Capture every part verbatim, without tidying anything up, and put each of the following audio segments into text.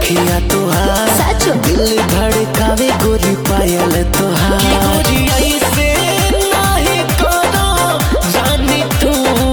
अखिया तुहार दिल धड़कावे गोरी पायल तुहार गोरी ऐसे नहीं करो जानी तू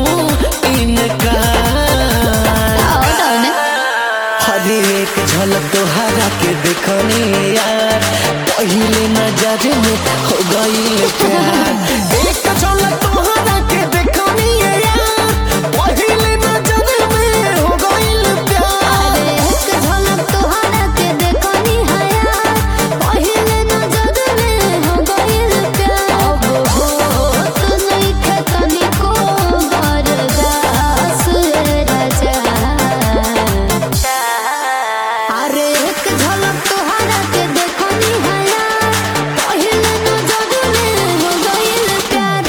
इनकार हर एक झलक तुहारा के देखनी यार पहले नजर में हो गई प्यार एक झलक तुहारा के देखनी यार पहले नजर में हो गई प्यार एक झलक तुहारा के देखनी है यार पहले नजर में हो गई प्यार अब हो तो नहीं खतनी को बर्दाश्त राजा अरे एक झलक तुहारा के देखनी है यार पहले नजर में हो गई प्यार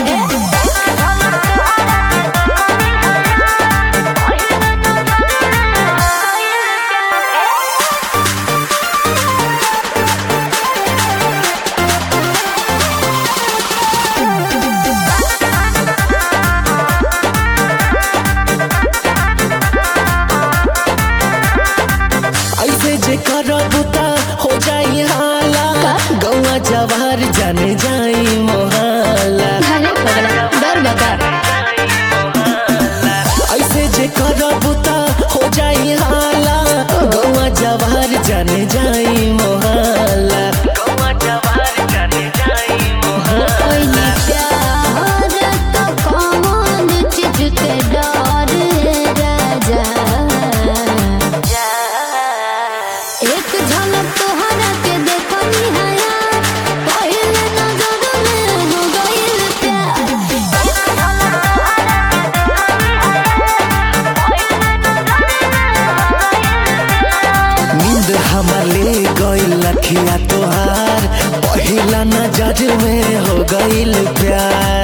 ऐसे जे करबू त हो जाई हाला गौवा जवार जाने जाई मोहाला अरे पगला डर बता ऐसे जे करबू त हो जाई हाला गौवा जवार जाने जाई मोहाला गौवा जवार जाने जाई मोहाला प्यार तो कौन चीज के डर राजा एक झलक तुहरा के देखनी है यार पहले नजर में हो गई प्यार नींद हमर ले गइल अखिया तोहार पहिला नजर में हो गइल प्यार